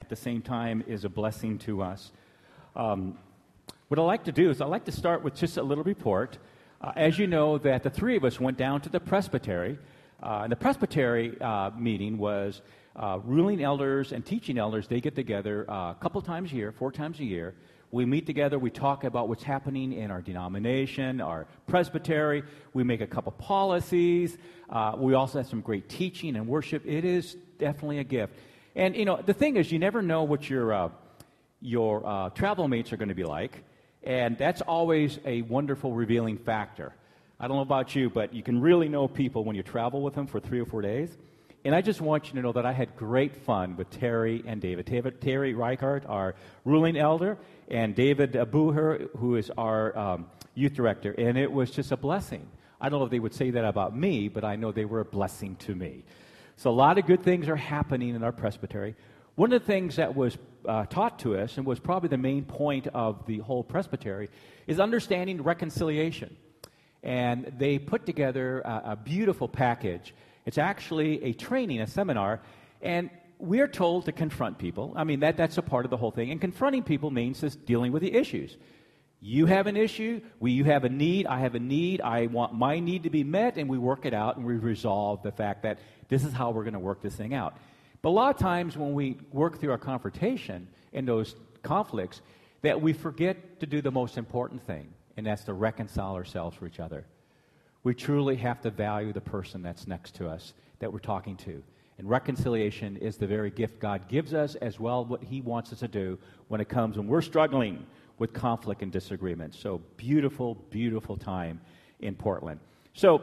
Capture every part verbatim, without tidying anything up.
the same time is a blessing to us. Um, what I like to do is I like to start with just a little report. Uh, as you know, that the three of us went down to the presbytery, uh, and the presbytery uh, meeting was uh, ruling elders and teaching elders. They get together uh, a couple times a year, four times a year. We meet together, we talk about what's happening in our denomination, our presbytery. We make a couple policies. Uh, we also have some great teaching and worship. It is definitely a gift. And, you know, the thing is, you never know what your, uh, your uh, travel mates are going to be like. And that's always a wonderful revealing factor. I don't know about you, but you can really know people when you travel with them for three or four days. And I just want you to know that I had great fun with Terry and David. David Terry Reichart, our ruling elder, and David Buher, who is our um, youth director. And it was just a blessing. I don't know if they would say that about me, but I know they were a blessing to me. So a lot of good things are happening in our presbytery. One of the things that was uh, taught to us, and was probably the main point of the whole presbytery, is understanding reconciliation. And they put together a, a beautiful package. It's actually a training, a seminar, and we're told to confront people. I mean, that, that's a part of the whole thing. And confronting people means just dealing with the issues. You have an issue, we, you have a need, I have a need, I want my need to be met, and we work it out, and we resolve the fact that this is how we're going to work this thing out. But a lot of times when we work through our confrontation and those conflicts, that we forget to do the most important thing, and that's to reconcile ourselves for each other. We truly have to value the person that's next to us, that we're talking to. And reconciliation is the very gift God gives us, as well what He wants us to do when it comes when we're struggling with conflict and disagreement. So beautiful, beautiful time in Portland. So,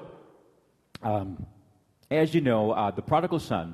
um, as you know, uh, the prodigal son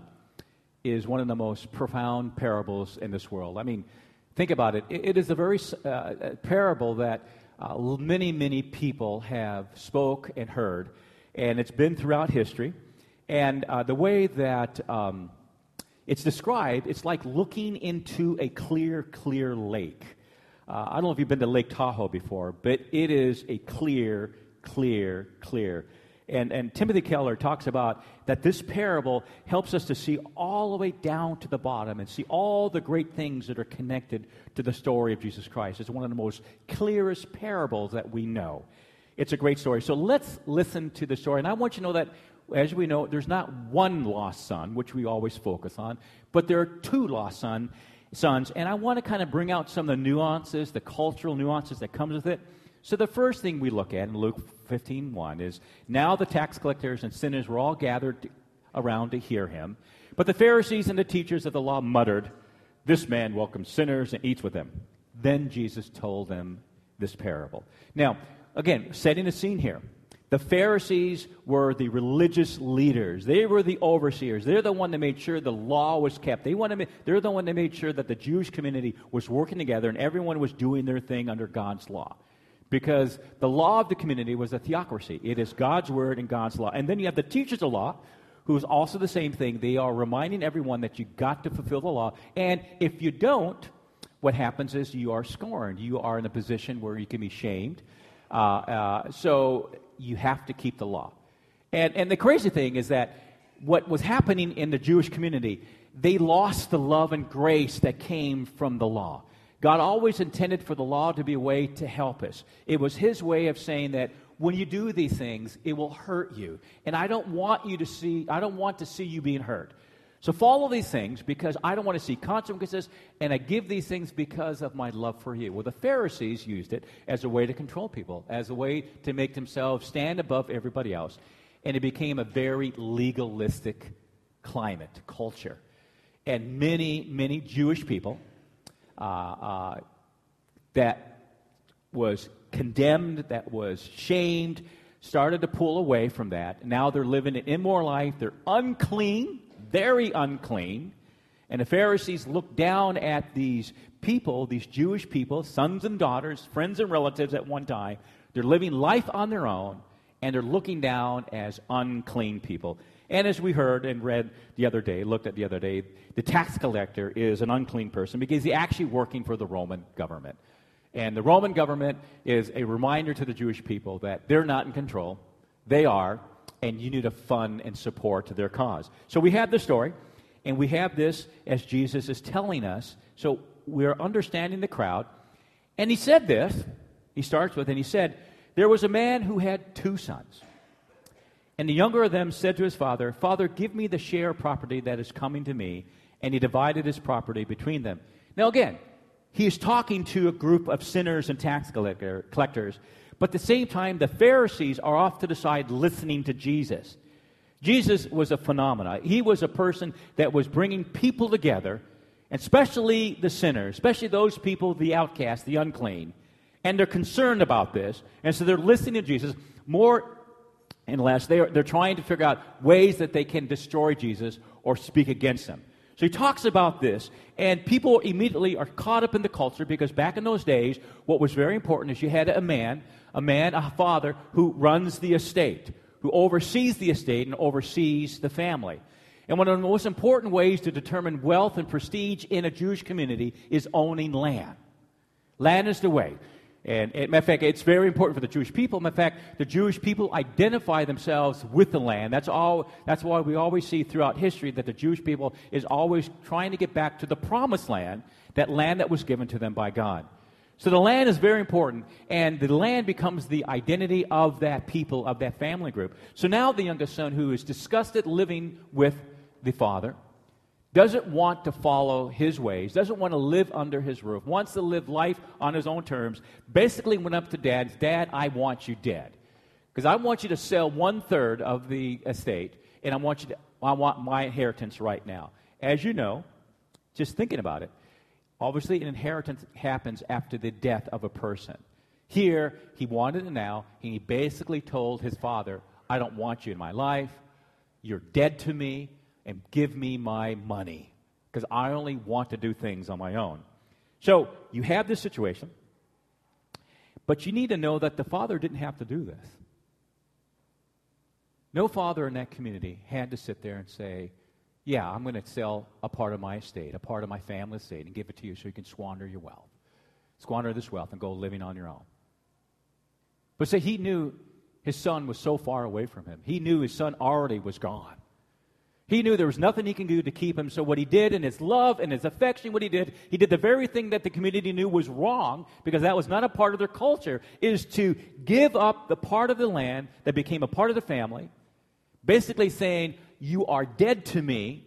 is one of the most profound parables in this world. I mean, think about it. It, it is a very uh, parable that uh, many, many people have spoke and heard, and it's been throughout history. And uh, the way that um, it's described, it's like looking into a clear, clear lake. Uh, I don't know if you've been to Lake Tahoe before, but it is a clear, clear, clear. And, and Timothy Keller talks about that this parable helps us to see all the way down to the bottom and see all the great things that are connected to the story of Jesus Christ. It's one of the most clearest parables that we know. It's a great story. So let's listen to the story. And I want you to know that, as we know, there's not one lost son, which we always focus on, but there are two lost son, sons. And I want to kind of bring out some of the nuances, the cultural nuances that comes with it. So the first thing we look at in Luke fifteen one is, now the tax collectors and sinners were all gathered around to hear him. But the Pharisees and the teachers of the law muttered, "This man welcomes sinners and eats with them." Then Jesus told them this parable. Now, again, setting the scene here. The Pharisees were the religious leaders. They were the overseers. They're the one that made sure the law was kept. They wanted, they're the one that made sure that the Jewish community was working together and everyone was doing their thing under God's law. Because the law of the community was a theocracy. It is God's word and God's law. And then you have the teachers of law, who is also the same thing. They are reminding everyone that you got to fulfill the law. And if you don't, what happens is you are scorned. You are in a position where you can be shamed. Uh, uh, so you have to keep the law. And, and the crazy thing is that what was happening in the Jewish community, they lost the love and grace that came from the law. God always intended for the law to be a way to help us. It was His way of saying that when you do these things, it will hurt you. And I don't want you to see, I don't want to see you being hurt. So follow these things because I don't want to see consequences, and I give these things because of my love for you. Well, the Pharisees used it as a way to control people, as a way to make themselves stand above everybody else. And it became a very legalistic climate, culture. And many, many Jewish people Uh, uh, that was condemned, that was shamed, started to pull away from that. Now they're living an immoral life. They're unclean, very unclean. And the Pharisees looked down at these people, these Jewish people, sons and daughters, friends and relatives at one time. They're living life on their own, and they're looking down as unclean people. And as we heard and read the other day, looked at the other day, the tax collector is an unclean person because he's actually working for the Roman government. And the Roman government is a reminder to the Jewish people that they're not in control. They are, and you need to fund and support their cause. So we have the story, And we have this as Jesus is telling us. So we're understanding the crowd. And he said this. He starts with, and he said, there was a man who had two sons. And the younger of them said to his father, Father, give me the share of property that is coming to me. And he divided his property between them. Now again, he is talking to a group of sinners and tax collector, collectors. But at the same time, the Pharisees are off to the side listening to Jesus. Jesus was a phenomenon. He was a person that was bringing people together, and especially the sinners, especially those people, the outcasts, the unclean. And they're concerned about this. And so they're listening to Jesus more and less. They're, they're trying to figure out ways that they can destroy Jesus or speak against him. So he talks about this, and people immediately are caught up in the culture because back in those days, what was very important is you had a man, a man, a father, who runs the estate, who oversees the estate and oversees the family. And one of the most important ways to determine wealth and prestige in a Jewish community is owning land. Land is the way. And, and matter of fact, it's very important for the Jewish people. Matter of fact, the Jewish people identify themselves with the land. That's all. That's why we always see throughout history that the Jewish people is always trying to get back to the promised land, that land that was given to them by God. So the land is very important, and the land becomes the identity of that people, of that family group. So now the youngest son, who is disgusted living with the father, doesn't want to follow his ways, doesn't want to live under his roof, wants to live life on his own terms, basically went up to Dad, Dad, I want you dead. Because I want you to sell one-third of the estate, and I want you to, I want my inheritance right now. As you know, just thinking about it, obviously an inheritance happens after the death of a person. Here, he wanted it now, and he basically told his father, I don't want you in my life, you're dead to me, and give me my money, because I only want to do things on my own. So you have this situation, but you need to know that the father didn't have to do this. No father in that community had to sit there and say, yeah, I'm going to sell a part of my estate, a part of my family estate, and give it to you so you can squander your wealth. Squander this wealth and go living on your own. But say he knew his son was so far away from him. He knew his son already was gone. He knew there was nothing he can do to keep him, so what he did in his love and his affection, what he did, he did the very thing that the community knew was wrong, because that was not a part of their culture, is to give up the part of the land that became a part of the family, basically saying, you are dead to me,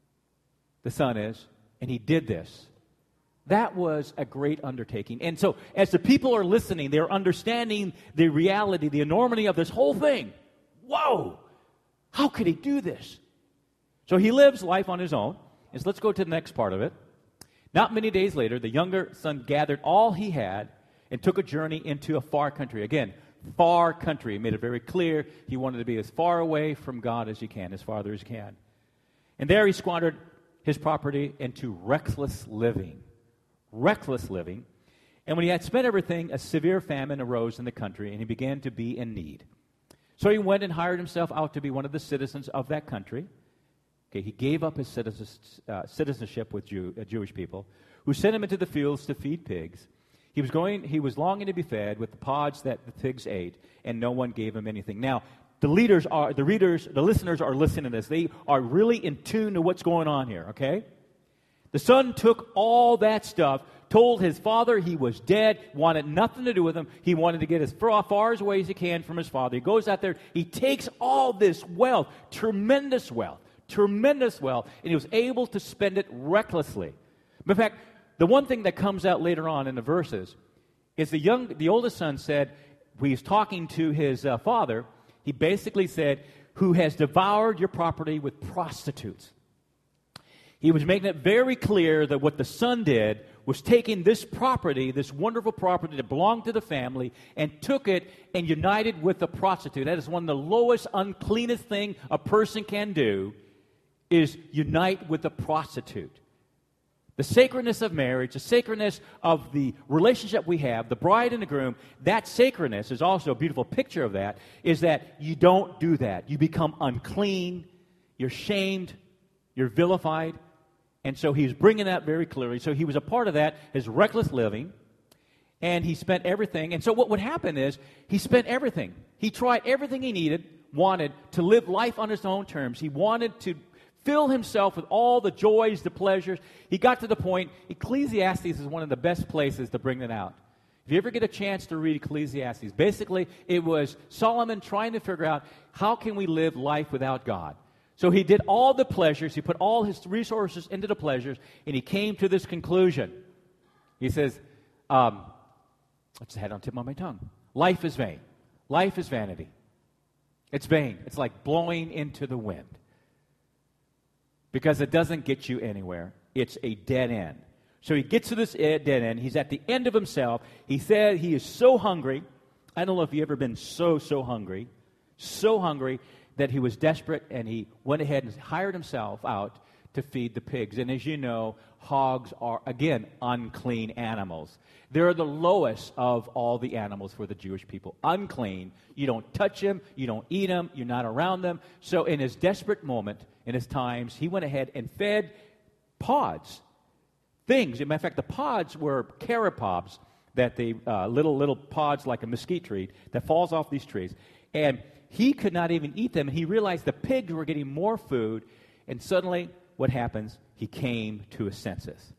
the son is, and he did this. That was a great undertaking. And so, as the people are listening, they're understanding the reality, the enormity of this whole thing. Whoa! How could he do this? So he lives life on his own. And so let's go to the next part of it. Not many days later, the younger son gathered all he had and took a journey into a far country. Again, far country. He made it very clear he wanted to be as far away from God as he can, as farther as he can. And there he squandered his property into reckless living. Reckless living. And when he had spent everything, a severe famine arose in the country, and he began to be in need. So he went and hired himself out to be one of the citizens of that country. Okay, he gave up his citizenship with Jew, uh, Jewish people, who sent him into the fields to feed pigs. He was going. He was longing to be fed with the pods that the pigs ate, and no one gave him anything. Now, the leaders are, the readers, the listeners are listening to this. They are really in tune to what's going on here, okay? The son took all that stuff, told his father he was dead, wanted nothing to do with him. He wanted to get as far, far away as he can from his father. He goes out there. He takes all this wealth, tremendous wealth. Tremendous wealth, and he was able to spend it recklessly. In fact, the one thing that comes out later on in the verses is the young, the oldest son said, when he was talking to his uh, father, he basically said, who has devoured your property with prostitutes. He was making it very clear that what the son did was taking this property, this wonderful property that belonged to the family, and took it and united with a prostitute. That is one of the lowest, uncleanest thing a person can do, is unite with a prostitute. The sacredness of marriage, the sacredness of the relationship we have, the bride and the groom, that sacredness is also a beautiful picture of that, is that you don't do that. You become unclean, you're shamed, you're vilified. And so he's bringing that very clearly. So he was a part of that, his reckless living, and he spent everything. And so what would happen is he spent everything. He tried everything he needed, wanted to live life on his own terms. He wanted to fill himself with all the joys, the pleasures. He got to the point, Ecclesiastes is one of the best places to bring that out. If you ever get a chance to read Ecclesiastes, basically it was Solomon trying to figure out how can we live life without God. So he did all the pleasures, he put all his resources into the pleasures, and he came to this conclusion. He says, um, I just had it on the tip of my tongue. Life is vain. Life is vanity. It's vain. It's like blowing into the wind. Because it doesn't get you anywhere. It's a dead end. So he gets to this dead end. He's at the end of himself. He said he is so hungry. I don't know if you've ever been so, so hungry. So hungry that he was desperate, and he went ahead and hired himself out to feed the pigs. And as you know, hogs are, again, unclean animals. They're the lowest of all the animals for the Jewish people. Unclean. You don't touch them. You don't eat them. You're not around them. So in his desperate moment, in his times, he went ahead and fed pods. Things. As a matter of fact, the pods were carapobs, that the uh, little, little pods like a mesquite tree that falls off these trees. And he could not even eat them. And he realized the pigs were getting more food. And suddenly, what happens? He came to his senses.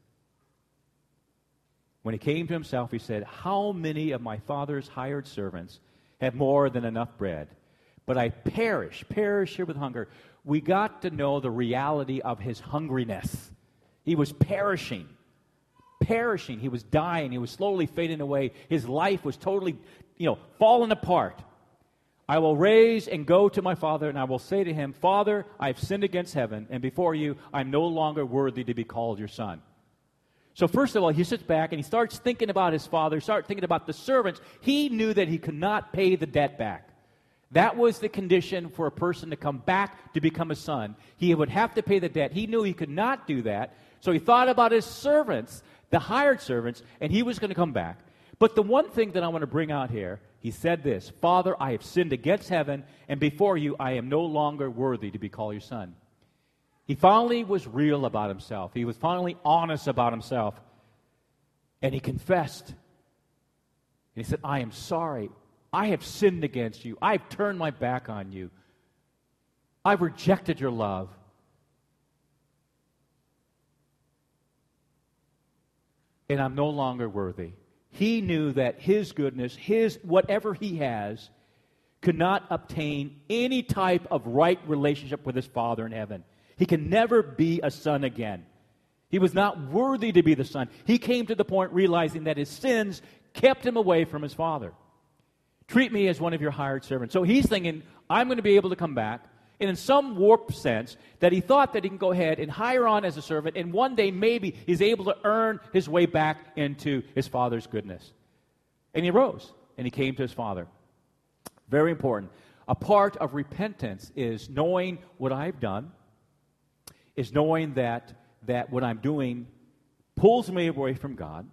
When he came to himself, he said, how many of my father's hired servants have more than enough bread? But I perish, perish here with hunger. We got to know the reality of his hungriness. He was perishing. Perishing. He was dying. He was slowly fading away. His life was totally, you know, falling apart. I will raise and go to my father, and I will say to him, Father, I have sinned against heaven, and before you I'm no longer worthy to be called your son. So first of all, he sits back and he starts thinking about his father, starts thinking about the servants. He knew that he could not pay the debt back. That was the condition for a person to come back to become a son. He would have to pay the debt. He knew he could not do that. So he thought about his servants, the hired servants, and he was going to come back. But the one thing that I want to bring out here, he said this, Father, I have sinned against heaven, and before you I am no longer worthy to be called your son. He finally was real about himself. He was finally honest about himself. And he confessed. And he said, I am sorry. I have sinned against you. I've turned my back on you. I've rejected your love. And I'm no longer worthy. He knew that his goodness, his whatever he has, could not obtain any type of right relationship with his Father in heaven. He can never be a son again. He was not worthy to be the son. He came to the point realizing that his sins kept him away from his Father. Treat me as one of your hired servants. So he's thinking, I'm going to be able to come back. And in some warped sense, that he thought that he can go ahead and hire on as a servant, and one day maybe he's able to earn his way back into his father's goodness. And he rose, and he came to his father. Very important. A part of repentance is knowing what I've done, is knowing that, that what I'm doing pulls me away from God.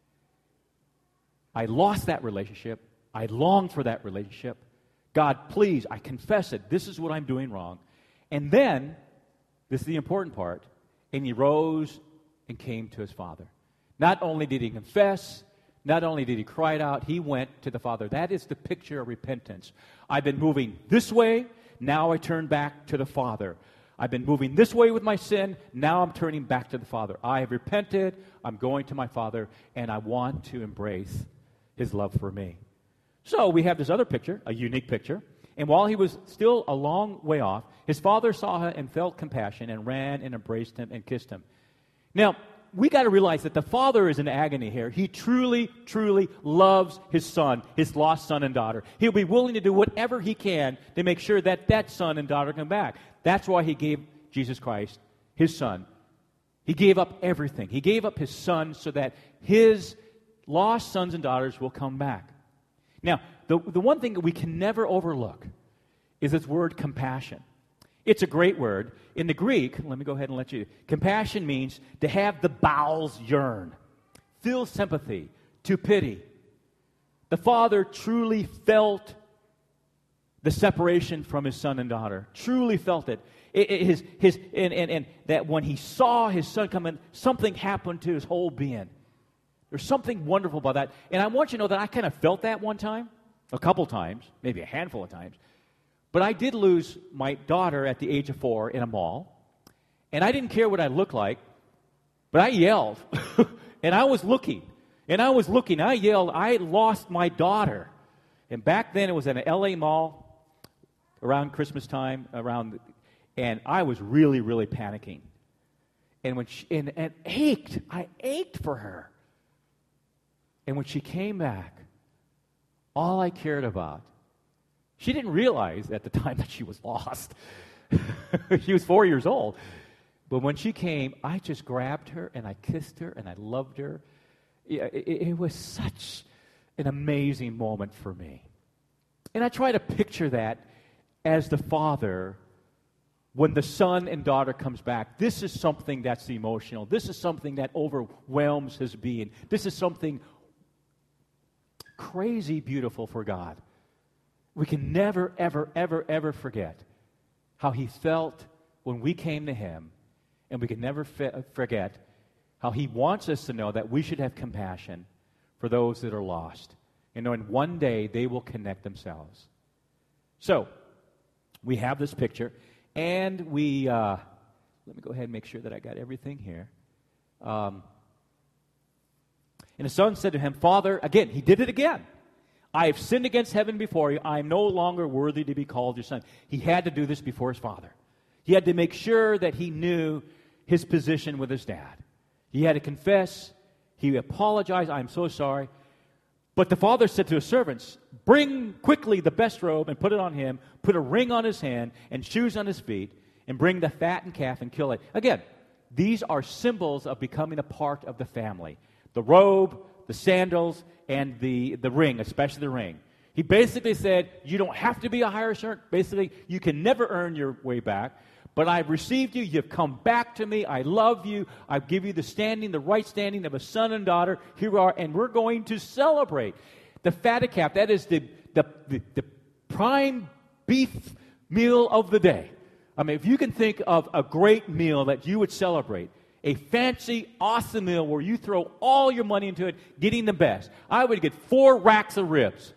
I lost that relationship. I long for that relationship. God, please, I confess it. This is what I'm doing wrong. And then, this is the important part, and he rose and came to his father. Not only did he confess, not only did he cry it out, he went to the Father. That is the picture of repentance. I've been moving this way, now I turn back to the Father. I've been moving this way with my sin, now I'm turning back to the Father. I have repented, I'm going to my Father, and I want to embrace his love for me. So we have this other picture, a unique picture. And while he was still a long way off, his father saw him and felt compassion and ran and embraced him and kissed him. Now, we got to realize that the father is in agony here. He truly, truly loves his son, his lost son and daughter. He'll be willing to do whatever he can to make sure that that son and daughter come back. That's why he gave Jesus Christ, his son. He gave up everything. He gave up his son so that his lost sons and daughters will come back. Now, the, the one thing that we can never overlook is this word compassion. It's a great word. In the Greek, let me go ahead and let you, compassion means to have the bowels yearn, feel sympathy, to pity. The father truly felt the separation from his son and daughter, truly felt it. it, it his, his, and, and, and that when he saw his son come in, something happened to his whole being. There's something wonderful about that. And I want you to know that I kind of felt that one time, a couple times, maybe a handful of times. But I did lose my daughter at the age of four in a mall. And I didn't care what I looked like, but I yelled. And I was looking. And I was looking. I yelled, I lost my daughter. And back then it was at an L A mall around Christmas time, around, and I was really, really panicking. And when she, and, and ached, I ached for her. And when she came back, all I cared about, she didn't realize at the time that she was lost. She was four years old. But when she came, I just grabbed her and I kissed her and I loved her. It, it, it was such an amazing moment for me. And I try to picture that as the father, when the son and daughter comes back, this is something that's emotional. This is something that overwhelms his being. This is something crazy beautiful for God. We can never, ever, ever, ever forget how he felt when we came to him. And we can never f- forget how he wants us to know that we should have compassion for those that are lost. And knowing one day they will connect themselves. So, we have this picture. And we, uh, let me go ahead and make sure that I got everything here. Um, and the son said to him, Father, again, he did it again. I have sinned against heaven before you. I am no longer worthy to be called your son. He had to do this before his father. He had to make sure that he knew his position with his dad. He had to confess. He apologized. I'm so sorry. But the father said to his servants, bring quickly the best robe and put it on him, put a ring on his hand and shoes on his feet, and bring the fattened calf and kill it. Again, these are symbols of becoming a part of the family. The robe, the sandals, and the, the ring, especially the ring. He basically said, you don't have to be a higher servant. Basically, you can never earn your way back. But I've received you. You've come back to me. I love you. I give you the standing, the right standing of a son and daughter. Here we are, and we're going to celebrate. The fatted calf, that is the, the, the, the prime beef meal of the day. I mean, if you can think of a great meal that you would celebrate, a fancy, awesome meal where you throw all your money into it, getting the best, I would get four racks of ribs.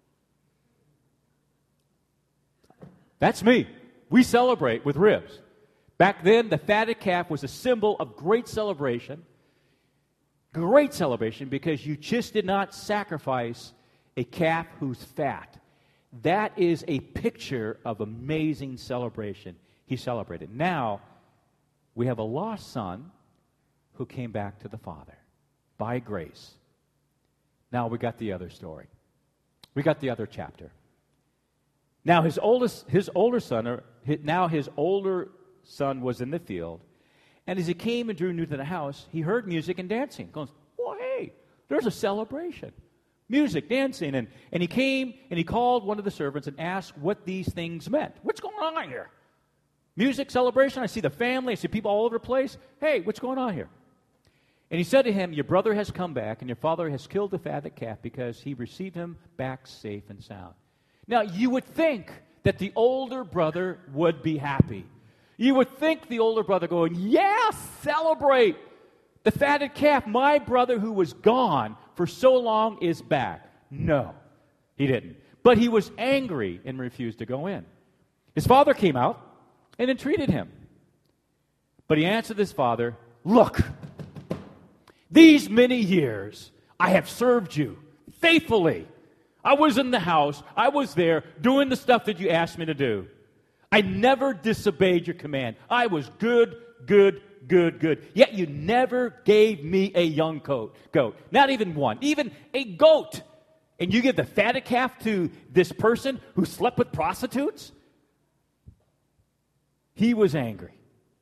That's me. We celebrate with ribs. Back then, the fatted calf was a symbol of great celebration. Great celebration because you just did not sacrifice a calf who's fat. That is a picture of amazing celebration. He celebrated. Now, we have a lost son who came back to the Father by grace. Now we got the other story. We got the other chapter. Now his oldest, his older son, or his, now his older son was in the field, and as he came and drew near to the house, he heard music and dancing. He goes, oh, hey, there's a celebration. Music, dancing, and, and he came and he called one of the servants and asked what these things meant. What's going on here? Music, celebration, I see the family, I see people all over the place. Hey, what's going on here? And he said to him, your brother has come back, and your father has killed the fatted calf because he received him back safe and sound. Now, you would think that the older brother would be happy. You would think the older brother going, yeah, celebrate. The fatted calf, my brother who was gone for so long is back. No, he didn't. But he was angry and refused to go in. His father came out and entreated him. But he answered his father, look, these many years I have served you faithfully. I was in the house. I was there doing the stuff that you asked me to do. I never disobeyed your command. I was good, good, good, good. Yet you never gave me a young goat. Goat. Not even one. Even a goat. And you give the fatted calf to this person who slept with prostitutes? He was angry.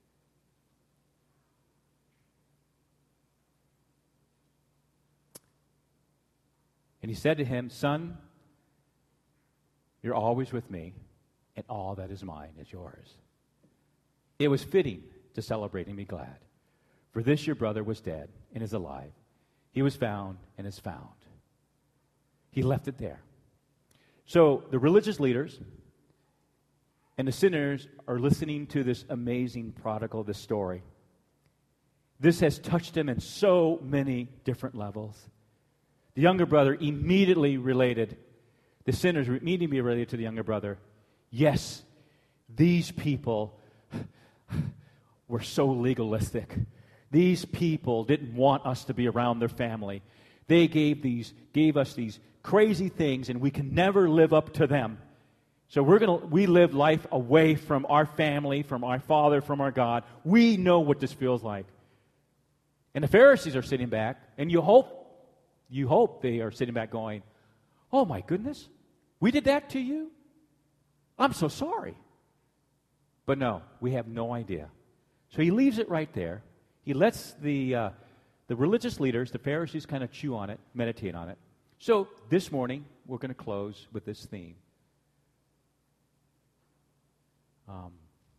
And he said to him, son, you're always with me, and all that is mine is yours. It was fitting to celebrate and be glad. For this your brother was dead and is alive. He was found and is found. He left it there. So the religious leaders and the sinners are listening to this amazing prodigal, this story. This has touched them in so many different levels. The younger brother immediately related, the sinners immediately related to the younger brother, yes, these people were so legalistic. These people didn't want us to be around their family. They gave these gave us these crazy things, and we can never live up to them. So we're gonna we live life away from our family, from our Father, from our God. We know what this feels like. And the Pharisees are sitting back, and you hope, you hope they are sitting back going, "Oh my goodness, we did that to you? I'm so sorry." But no, we have no idea. So he leaves it right there. He lets the uh, the religious leaders, the Pharisees, kind of chew on it, meditate on it. So this morning, we're going to close with this theme. Um,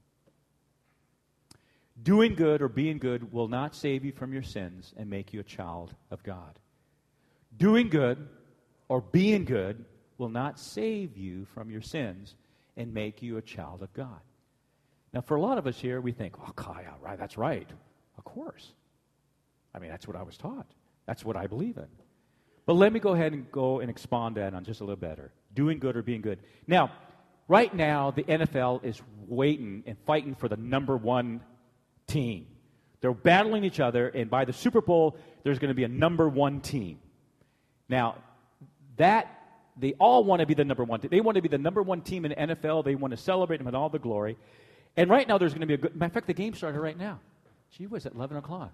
doing good or being good will not save you from your sins and make you a child of God. Doing good or being good will not save you from your sins and make you a child of God. Now, for a lot of us here, we think, "Oh, Kaya, right? That's right. Of course. I mean, that's what I was taught. That's what I believe in." But let me go ahead and go and expand that on just a little better. Doing good or being good. Now, right now, the N F L is waiting and fighting for the number one team. They're battling each other, and by the Super Bowl, there's going to be a number one team. Now, that they all want to be the number one team. They want to be the number one team in the N F L. They want to celebrate them in all the glory. And right now, there's going to be a good... Matter of fact, the game started right now. Gee whiz, at eleven o'clock.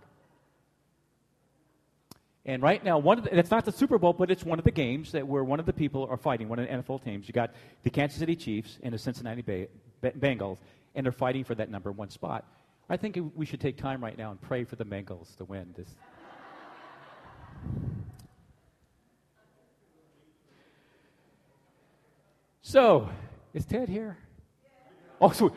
And right now, one of the, it's not the Super Bowl, but it's one of the games that where one of the people are fighting, one of the N F L teams. You got the Kansas City Chiefs and the Cincinnati Bay, Bengals, and they're fighting for that number one spot. I think we should take time right now and pray for the Bengals to win this. So, is Ted here? Oh, so...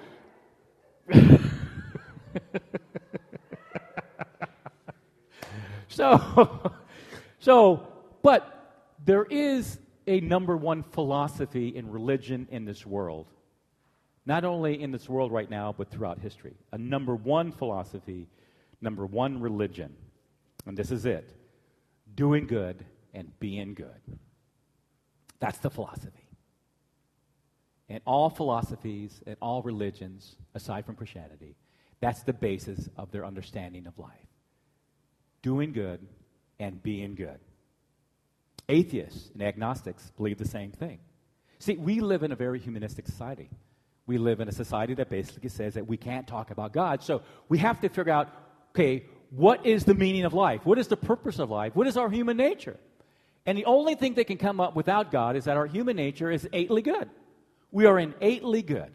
so, so, but there is a number one philosophy in religion in this world. Not only in this world right now, but throughout history. A number one philosophy, number one religion. And this is it. Doing good and being good. That's the philosophy. And all philosophies and all religions, aside from Christianity, that's the basis of their understanding of life. Doing good and being good. Atheists and agnostics believe the same thing. See, we live in a very humanistic society. We live in a society that basically says that we can't talk about God, so we have to figure out, okay, what is the meaning of life? What is the purpose of life? What is our human nature? And the only thing they can come up without God is that our human nature is innately good. We are innately good.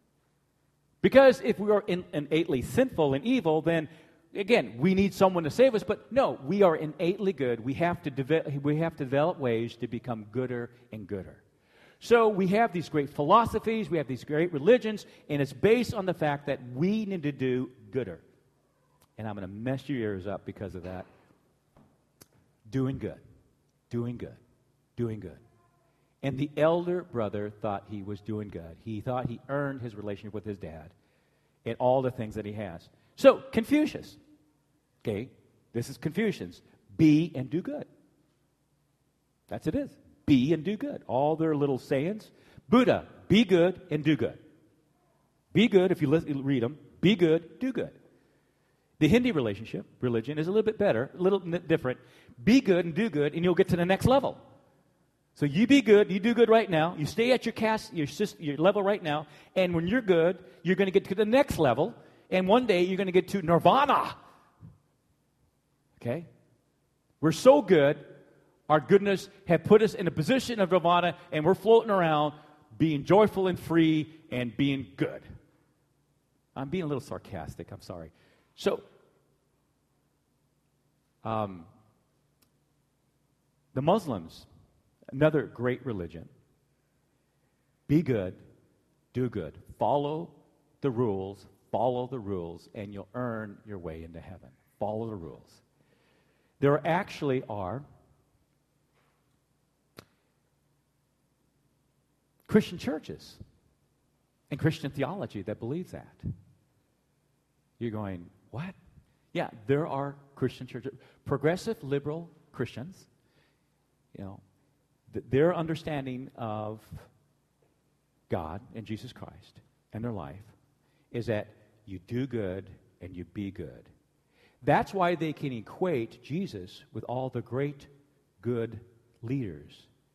Because if we are in, innately sinful and evil, then, again, we need someone to save us. But no, we are innately good. We have to, deve- we have to develop ways to become gooder and gooder. So we have these great philosophies, we have these great religions, and it's based on the fact that we need to do gooder. And I'm going to mess your ears up because of that. Doing good. Doing good. Doing good. And the elder brother thought he was doing good. He thought he earned his relationship with his dad and all the things that he has. So, Confucius. Okay, this is Confucians. Be and do good. That's it is. Be and do good. All their little sayings. Buddha, be good and do good. Be good, if you listen, read them. Be good, do good. The Hindi relationship, religion, is a little bit better, a little different. Be good and do good, and you'll get to the next level. So you be good, you do good right now, you stay at your caste, your, your level right now, and when you're good, you're going to get to the next level, and one day you're going to get to nirvana. Okay? We're so good, our goodness have put us in a position of nirvana, and we're floating around being joyful and free and being good. I'm being a little sarcastic, I'm sorry. So, um, the Muslims, another great religion. Be good, do good. Follow the rules, follow the rules, and you'll earn your way into heaven. Follow the rules. There actually are Christian churches and Christian theology that believes that. You're going, what? Yeah, there are Christian churches. Progressive liberal Christians, you know, their understanding of God and Jesus Christ and their life is that you do good and you be good. That's why they can equate Jesus with all the great, good leaders.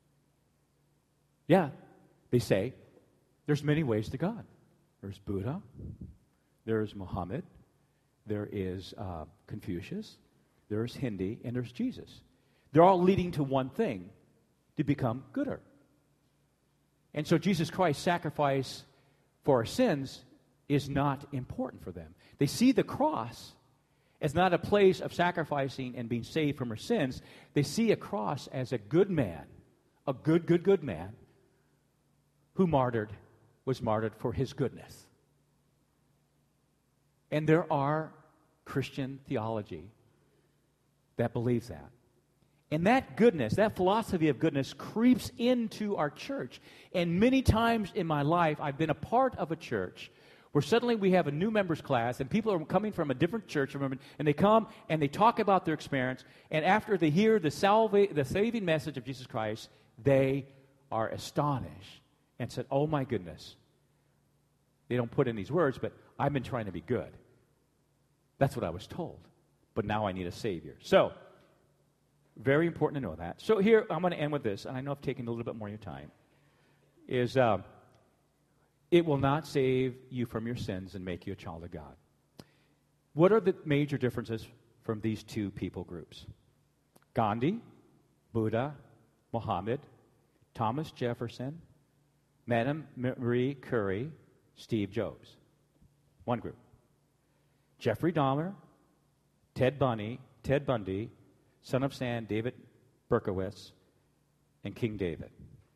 Yeah, they say there's many ways to God. There's Buddha, there's Muhammad, there is uh, Confucius, there's Hindi, and there's Jesus. They're all leading to one thing, to become gooder. And so Jesus Christ's sacrifice for our sins is not important for them. They see the cross as not a place of sacrificing and being saved from our sins. They see a cross as a good man, a good, good, good man who martyred, was martyred for his goodness. And there are Christian theology that believes that. And that goodness, that philosophy of goodness creeps into our church. And many times in my life, I've been a part of a church where suddenly we have a new members class and people are coming from a different church, remember, and they come and they talk about their experience, and after they hear the, salva- the saving message of Jesus Christ, they are astonished and said, oh my goodness. They don't put in these words, but I've been trying to be good. That's what I was told. But now I need a Savior. So, very important to know that. So here, I'm going to end with this, and I know I've taken a little bit more of your time, is uh, it will not save you from your sins and make you a child of God. What are the major differences from these two people groups? Gandhi, Buddha, Muhammad, Thomas Jefferson, Madame Marie Curie, Steve Jobs. One group. Jeffrey Dahmer, Ted Bundy, Ted Bundy, Son of Sam, David Berkowitz, and King David.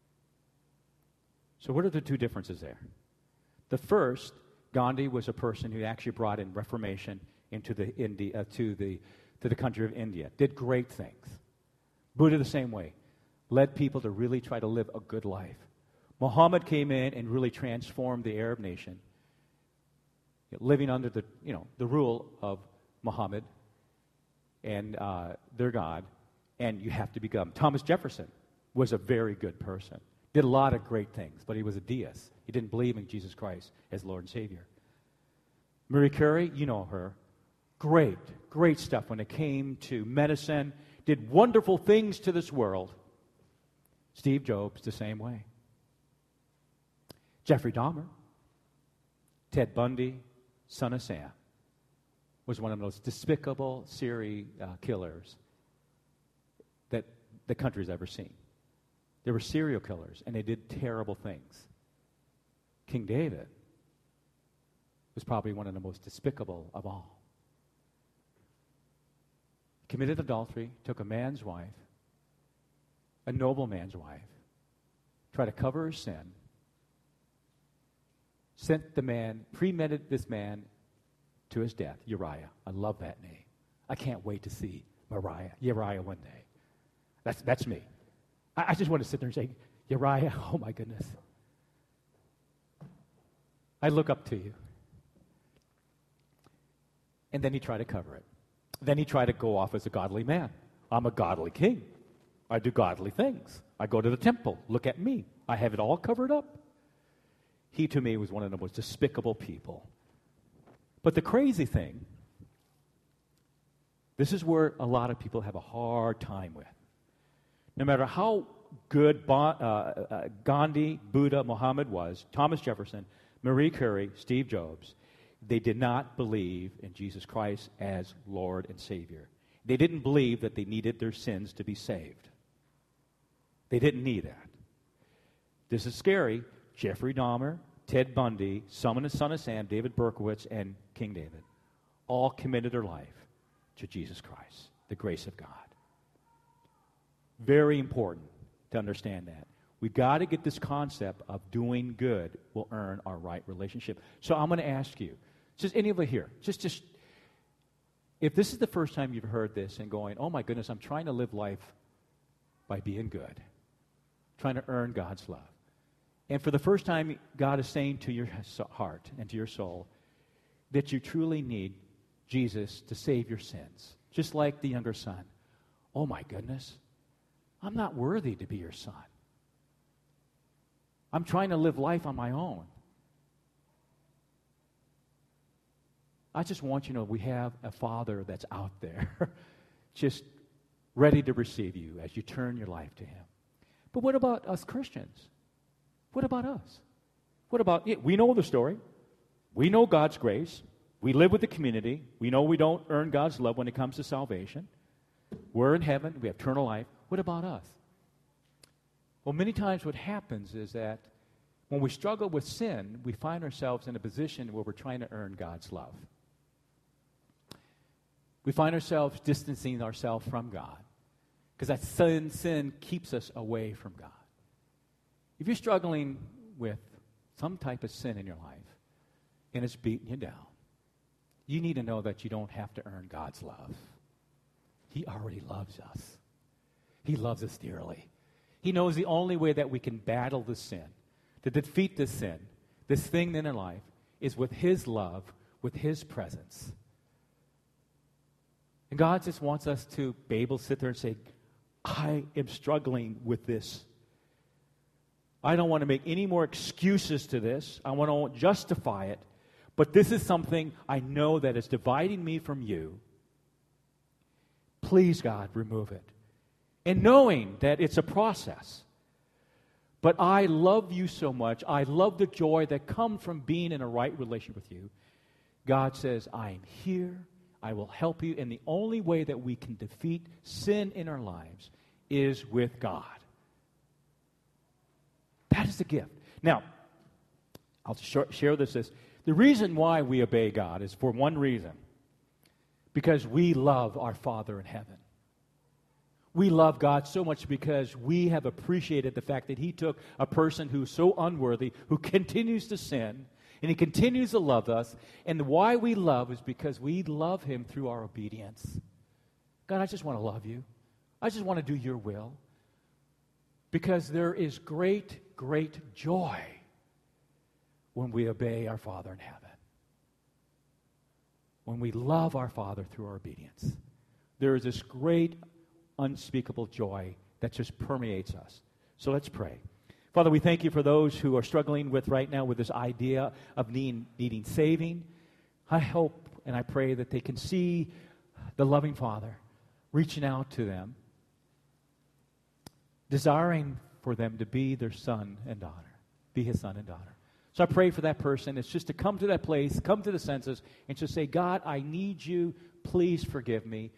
So what are the two differences there? The first, Gandhi was a person who actually brought in Reformation into the India, uh, to the to the country of India. Did great things. Buddha the same way. Led people to really try to live a good life. Muhammad came in and really transformed the Arab nation, living under the you know the rule of Muhammad and uh, their God, and you have to become. Thomas Jefferson was a very good person. Did a lot of great things, but he was a deist. He didn't believe in Jesus Christ as Lord and Savior. Marie Curie, you know her. Great, great stuff when it came to medicine. Did wonderful things to this world. Steve Jobs, the same way. Jeffrey Dahmer, Ted Bundy, Son of Sam, was one of the most despicable serial uh, killers that the country's ever seen. They were serial killers, and they did terrible things. King David was probably one of the most despicable of all. Committed adultery, took a man's wife, a noble man's wife, tried to cover her sin, sent the man, premeditated this man to his death, Uriah. I love that name. I can't wait to see Uriah, Uriah one day. That's, that's me. I, I just want to sit there and say, Uriah, oh my goodness. I look up to you. And then he tried to cover it. Then he tried to go off as a godly man. I'm a godly king. I do godly things. I go to the temple. Look at me. I have it all covered up. He, to me, was one of the most despicable people. But the crazy thing, this is where a lot of people have a hard time with. No matter how good bon, uh, uh, Gandhi, Buddha, Muhammad was, Thomas Jefferson, Marie Curie, Steve Jobs, they did not believe in Jesus Christ as Lord and Savior. They didn't believe that they needed their sins to be saved. They didn't need that. This is scary. Jeffrey Dahmer, Ted Bundy, Son of Sam, David Berkowitz, and King David all committed their life to Jesus Christ, the grace of God. Very important to understand that. We've got to get this concept of doing good will earn our right relationship. So I'm going to ask you, just any of you here, just, just if this is the first time you've heard this and going, oh my goodness, I'm trying to live life by being good, trying to earn God's love. And for the first time, God is saying to your heart and to your soul that you truly need Jesus to save your sins. Just like the younger son. Oh my goodness, I'm not worthy to be your son. I'm trying to live life on my own. I just want you to know we have a Father that's out there just ready to receive you as you turn your life to Him. But what about us Christians? What about us? What about, yeah, we know the story. We know God's grace. We live with the community. We know we don't earn God's love when it comes to salvation. We're in heaven. We have eternal life. What about us? Well, many times what happens is that when we struggle with sin, we find ourselves in a position where we're trying to earn God's love. We find ourselves distancing ourselves from God because that sin, sin keeps us away from God. If you're struggling with some type of sin in your life and it's beating you down, you need to know that you don't have to earn God's love. He already loves us. He loves us dearly. He knows the only way that we can battle the sin, to defeat this sin, this thing in our life, is with His love, with His presence. And God just wants us to be able to sit there and say, I am struggling with this. I don't want to make any more excuses to this. I want to justify it. But this is something I know that is dividing me from you. Please, God, remove it. And knowing that it's a process. But I love you so much. I love the joy that comes from being in a right relationship with you. God says, I am here. I will help you. And the only way that we can defeat sin in our lives is with God. That is the gift. Now, I'll sh- share this. this. The reason why we obey God is for one reason. Because we love our Father in heaven. We love God so much because we have appreciated the fact that He took a person who's so unworthy, who continues to sin, and He continues to love us. And why we love is because we love Him through our obedience. God, I just want to love you. I just want to do your will. Because there is great, great joy when we obey our Father in heaven. When we love our Father through our obedience. There is this great, unspeakable joy that just permeates us. So let's pray. Father, we thank you for those who are struggling with right now with this idea of needing, needing saving. I hope and I pray that they can see the loving Father reaching out to them, desiring for them to be their son and daughter, be His son and daughter. So I pray for that person. It's just to come to that place, come to the senses, and just say, God, I need you. Please forgive me.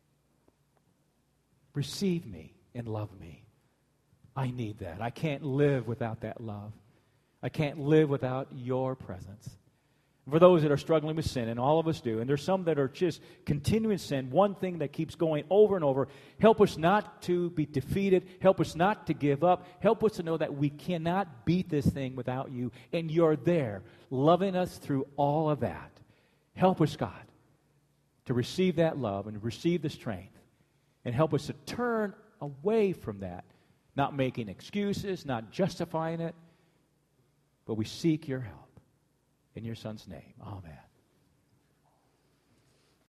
Receive me and love me. I need that. I can't live without that love. I can't live without your presence. For those that are struggling with sin, and all of us do, and there's some that are just continuing sin, one thing that keeps going over and over, help us not to be defeated. Help us not to give up. Help us to know that we cannot beat this thing without you, and you're there, loving us through all of that. Help us, God, to receive that love and receive the strength, and help us to turn away from that, not making excuses, not justifying it, but we seek your help. In your Son's name, amen.